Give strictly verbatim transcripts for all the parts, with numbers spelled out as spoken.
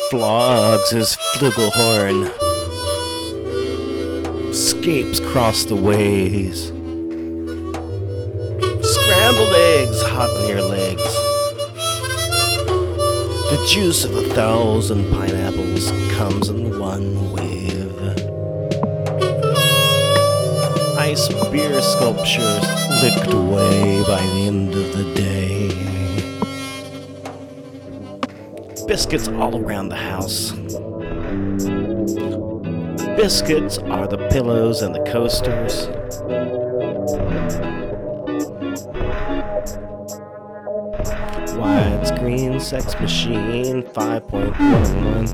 flogs his flugelhorn, escapes across the ways. Scrambled eggs hot on your legs. The juice of a thousand pineapples comes in one wave. Ice beer sculptures licked away by the end of the day. Biscuits all around the house. Biscuits are the pillows and the coasters. Widescreen sex machine five point one.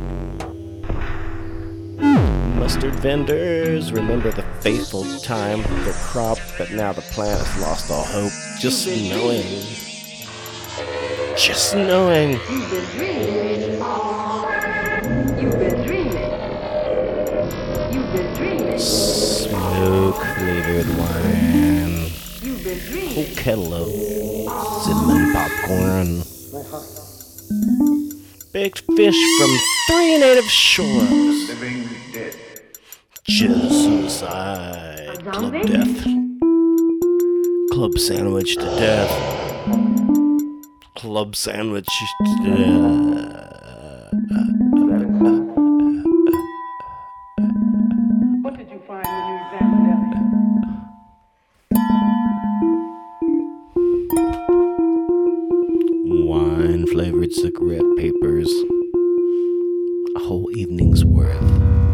Mustard vendors remember the fateful time of their crop, but now the planet's lost all hope. Just knowing. Just knowing. You've been dreaming. You've been dreaming. You've been dreaming. Smoke flavored wine. You've been dreaming. Whole kettle of cinnamon popcorn. Baked fish from three native shores. Living dead. Just suicide. Club death. Club sandwich to death. Club sandwich to death. What did you find when you examined Elliot? Wine flavored cigarette papers. A whole evening's worth.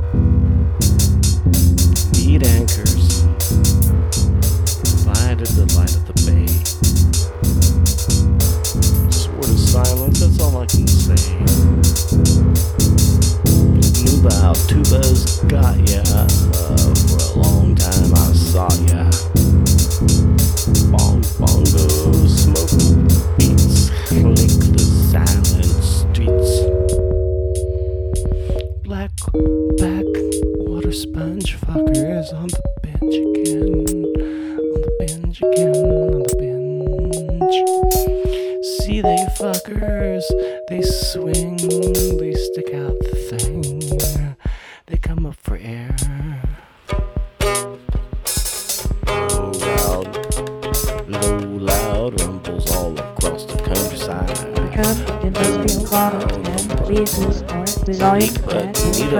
Meat anchors. Lighted the light of the bay. Sword of silence, that's all I can say. Knew about tubas, got ya. Uh, for a long time I sought ya. Bong bongo, smoke beats, click the silent streets. Black back water sponge fuckers on the bench again, on the bench again, on the bench. See they fuckers, they swing, they stick out the thing, they come up for air. Low loud, low loud rumbles all across the countryside. Cup, industrial bottle, and pieces, or with all your But needle.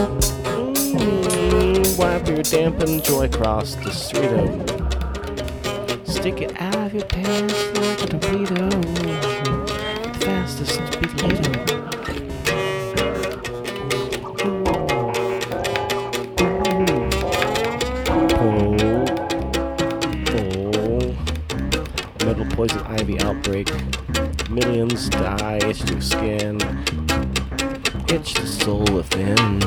Mm, wipe your dampened joy across the street. Stick it out of your pants like a torpedo. The fastest speedo. Pull, pull. Metal poison ivy outbreak. Millions die, itch your skin. Itch the soul within.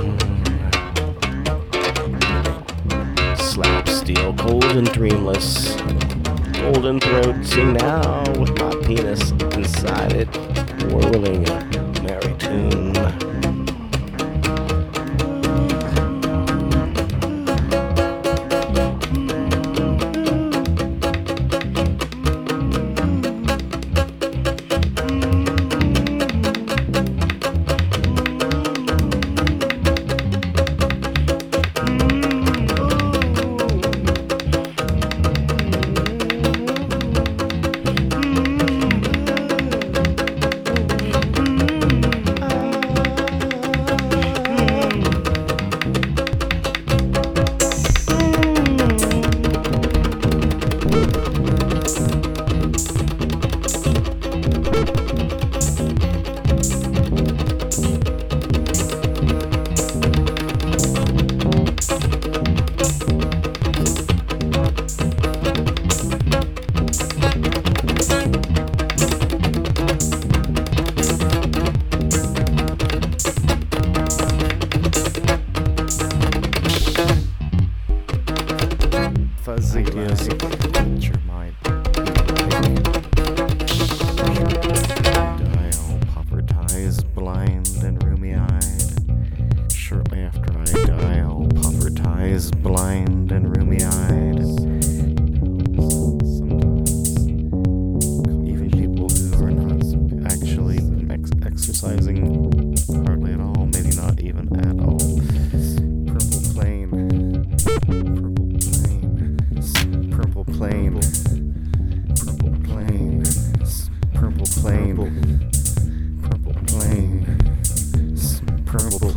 Slap steel, cold and dreamless. Golden throat, sing now with my penis inside it, whirling a merry tune. Fuzzy is your mind. Dial puffertize, blind and roomy-eyed. Shortly after I die, I'll puffertize, blind and roomy-eyed. Sometimes, even people who are not actually ex- exercising hardly at all.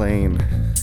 plane.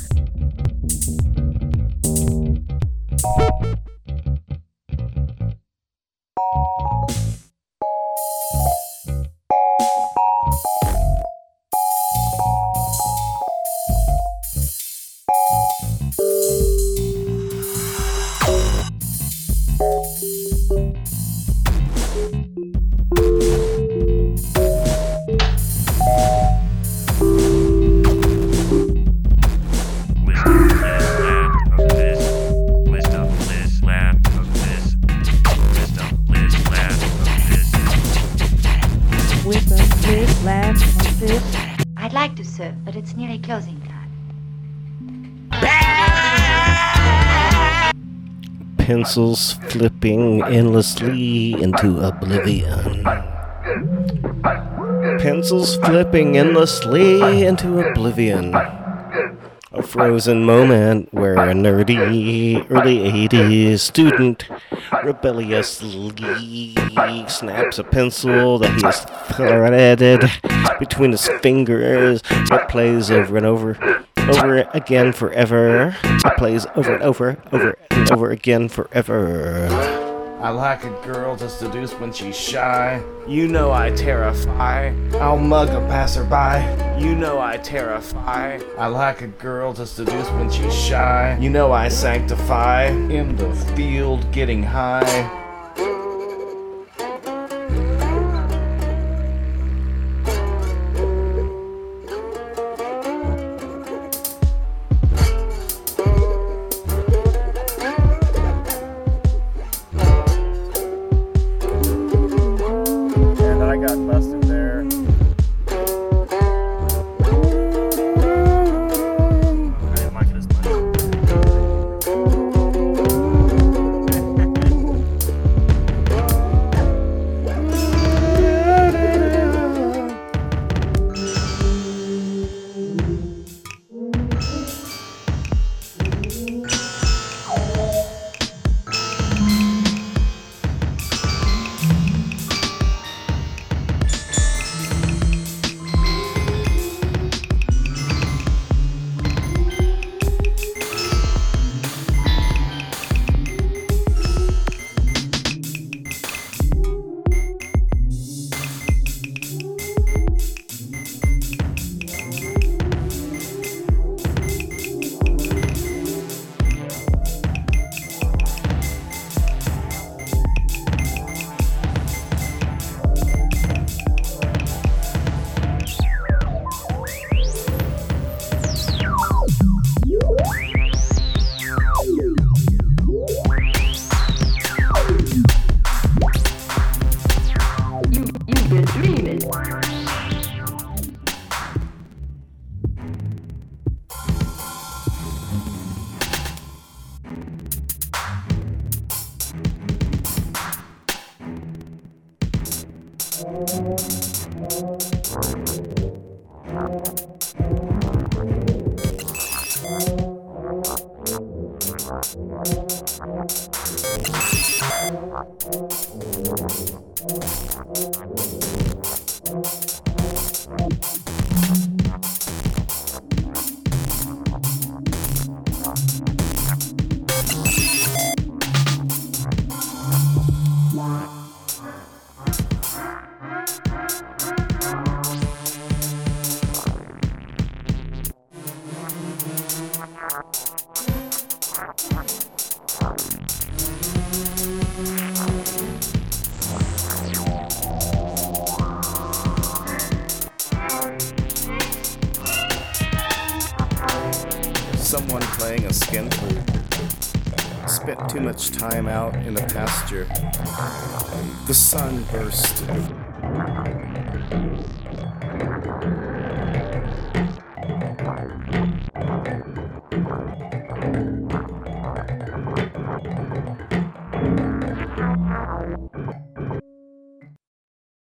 I'd like to serve, but it's nearly closing time. Pencils flipping endlessly into oblivion. Pencils flipping endlessly into oblivion. A frozen moment where a nerdy early eighties student rebelliously snaps a pencil that he has threaded between his fingers. It plays over and over, over again forever. It plays over and over, over and over again forever. I like a girl to seduce when she's shy. You know I terrify. I'll mug a passerby. You know I terrify. I like a girl to seduce when she's shy. You know I sanctify. In the field getting high. Someone playing a skin flute spent too much time out in the pasture. The sun burst.